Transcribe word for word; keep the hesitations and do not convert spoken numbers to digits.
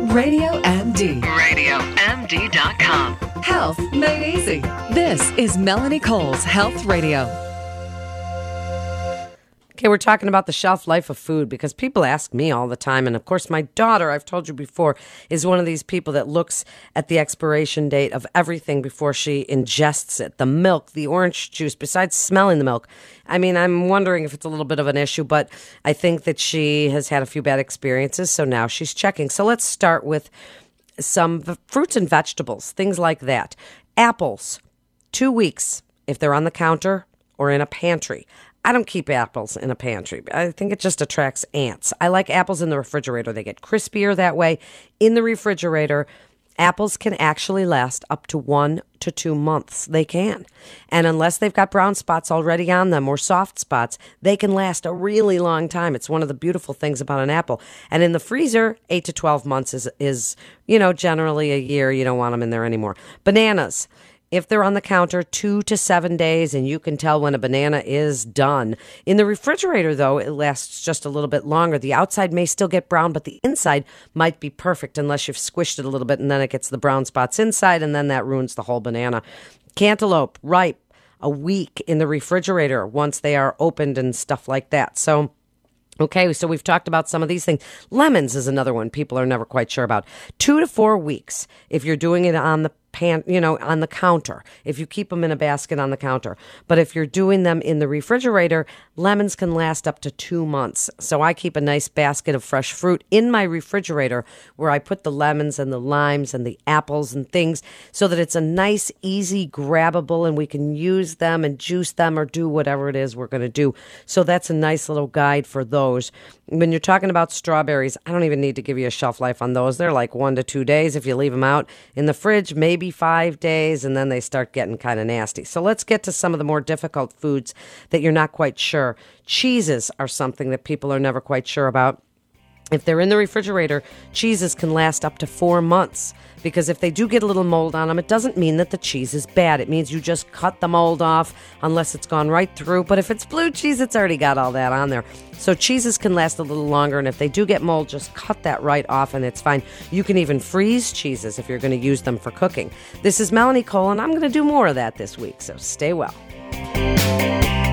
Radio M D. radio m d dot com. Health made easy. This is Melanie Cole's Health Radio. Okay, we're talking about the shelf life of food because people ask me all the time. And of course, my daughter, I've told you before, is one of these people that looks at the expiration date of everything before she ingests it. The milk, the orange juice, besides smelling the milk. I mean, I'm wondering if it's a little bit of an issue, but I think that she has had a few bad experiences. So now she's checking. So let's start with some v- fruits and vegetables, things like that. Apples, two weeks if they're on the counter or in a pantry. I don't keep apples in a pantry. I think it just attracts ants. I like apples in the refrigerator. They get crispier that way. In the refrigerator, apples can actually last up to one to two months. They can. And unless they've got brown spots already on them or soft spots, they can last a really long time. It's one of the beautiful things about an apple. And in the freezer, eight to twelve months is, is you know, generally a year. You don't want them in there anymore. Bananas. If they're on the counter, two to seven days, and you can tell when a banana is done. In the refrigerator, though, it lasts just a little bit longer. The outside may still get brown, but the inside might be perfect unless you've squished it a little bit, and then it gets the brown spots inside, and then that ruins the whole banana. Cantaloupe, ripe, a week in the refrigerator once they are opened and stuff like that. So... Okay, so we've talked about some of these things. Lemons is another one people are never quite sure about. Two to four weeks if you're doing it on the pan, you know, on the counter, if you keep them in a basket on the counter. But if you're doing them in the refrigerator, lemons can last up to two months. So I keep a nice basket of fresh fruit in my refrigerator where I put the lemons and the limes and the apples and things so that it's a nice, easy, grabbable, and we can use them and juice them or do whatever it is we're going to do. So that's a nice little guide for those. When you're talking about strawberries, I don't even need to give you a shelf life on those. They're like one to two days if you leave them out in the fridge, maybe five days, and then they start getting kind of nasty. So let's get to some of the more difficult foods that you're not quite sure. Cheeses are something that people are never quite sure about. If they're in the refrigerator, cheeses can last up to four months because if they do get a little mold on them, it doesn't mean that the cheese is bad. It means you just cut the mold off unless it's gone right through. But if it's blue cheese, it's already got all that on there. So cheeses can last a little longer, and if they do get mold, just cut that right off and it's fine. You can even freeze cheeses if you're going to use them for cooking. This is Melanie Cole, and I'm going to do more of that this week, so stay well.